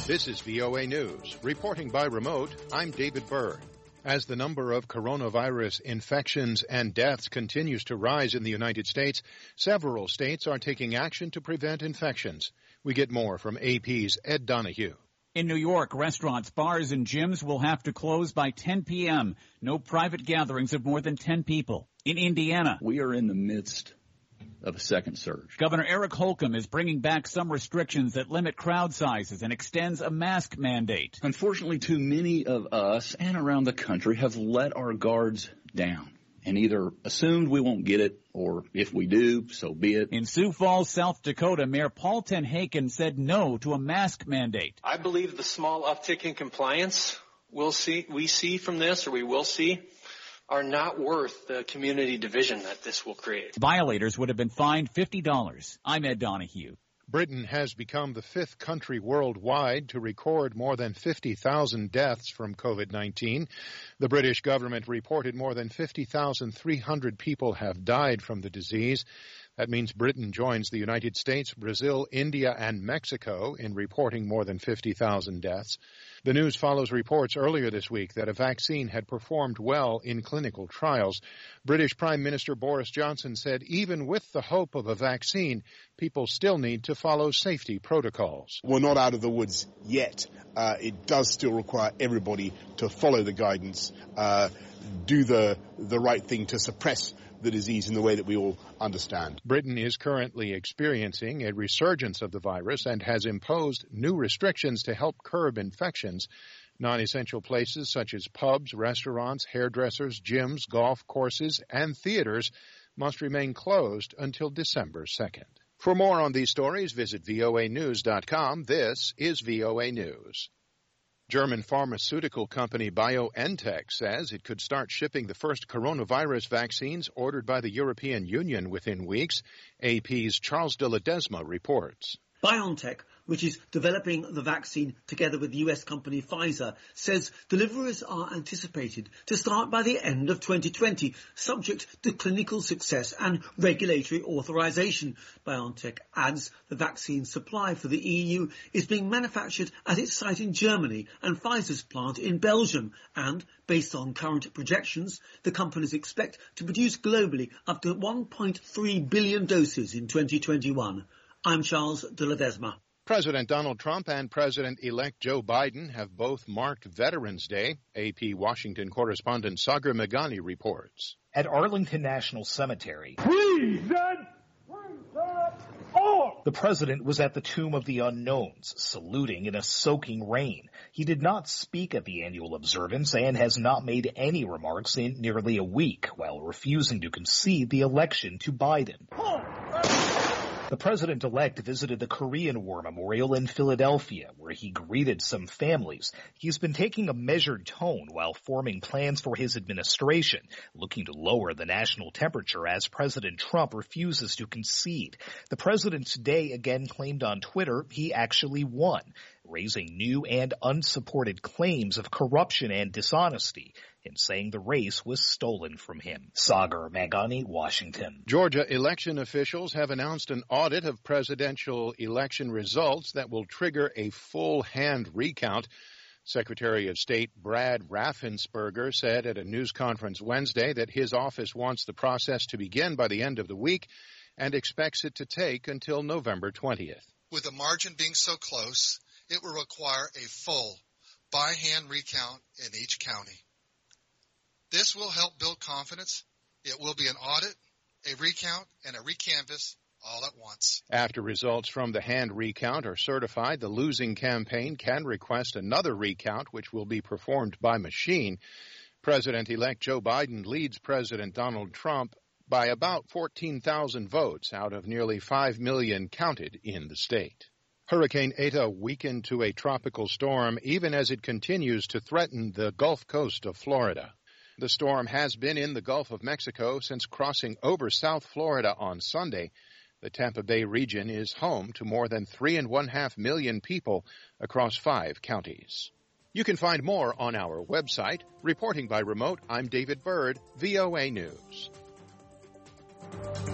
This is VOA News. Reporting by remote, I'm David Byrd. As the number of coronavirus infections and deaths continues to rise in the United States, several states are taking action to prevent infections. We get more from AP's Ed Donahue. In New York, restaurants, bars, and gyms will have to close by 10 p.m. No private gatherings of more than 10 people. In Indiana, we are in the midst of a second surge. Governor Eric Holcomb is bringing back some restrictions that limit crowd sizes and extends a mask mandate. Unfortunately, too many of us and around the country have let our guards down and either assumed we won't get it, or if we do, so be it. In Sioux Falls, South Dakota, Mayor Paul Tenhaken said no to a mask mandate. I believe the small uptick in compliance we see from this, or we will see, are not worth the community division that this will create. Violators would have been fined $50. I'm Ed Donahue. Britain has become the fifth country worldwide to record more than 50,000 deaths from COVID-19. The British government reported more than 50,300 people have died from the disease. That means Britain joins the United States, Brazil, India, and Mexico in reporting more than 50,000 deaths. The news follows reports earlier this week that a vaccine had performed well in clinical trials. British Prime Minister Boris Johnson said even with the hope of a vaccine, people still need to follow safety protocols. We're not out of the woods yet. It does still require everybody to follow the guidance, do the right thing to suppress the disease in the way that we all understand. Britain is currently experiencing a resurgence of the virus and has imposed new restrictions to help curb infections. Non-essential places such as pubs, restaurants, hairdressers, gyms, golf courses, and theaters must remain closed until December 2nd. For more on these stories, visit voanews.com. This is VOA News. German pharmaceutical company BioNTech says it could start shipping the first coronavirus vaccines ordered by the European Union within weeks. AP's Charles de Ledesma reports. BioNTech, which is developing the vaccine together with US company Pfizer, says deliveries are anticipated to start by the end of 2020, subject to clinical success and regulatory authorization. BioNTech adds the vaccine supply for the EU is being manufactured at its site in Germany and Pfizer's plant in Belgium, and based on current projections, the companies expect to produce globally up to 1.3 billion doses in 2021. I'm Charles de Ledesma. President Donald Trump and President-elect Joe Biden have both marked Veterans Day. AP Washington correspondent Sagar Meghani reports. At Arlington National Cemetery, the president was at the Tomb of the Unknowns, saluting in a soaking rain. He did not speak at the annual observance and has not made any remarks in nearly a week, while refusing to concede the election to Biden. The president-elect visited the Korean War Memorial in Philadelphia, where he greeted some families. He's been taking a measured tone while forming plans for his administration, looking to lower the national temperature as President Trump refuses to concede. The president today again claimed on Twitter he actually won, raising new and unsupported claims of corruption and dishonesty, and saying the race was stolen from him. Sagar Meghani, Washington. Georgia election officials have announced an audit of presidential election results that will trigger a full-hand recount. Secretary of State Brad Raffensperger said at a news conference Wednesday that his office wants the process to begin by the end of the week and expects it to take until November 20th. With the margin being so close, it will require a full by-hand recount in each county. This will help build confidence. It will be an audit, a recount, and a recanvass all at once. After results from the hand recount are certified, the losing campaign can request another recount, which will be performed by machine. President-elect Joe Biden leads President Donald Trump by about 14,000 votes out of nearly 5 million counted in the state. Hurricane Eta weakened to a tropical storm even as it continues to threaten the Gulf Coast of Florida. The storm has been in the Gulf of Mexico since crossing over South Florida on Sunday. The Tampa Bay region is home to more than 3.5 million people across 5 counties. You can find more on our website. Reporting by remote, I'm David Byrd, VOA News.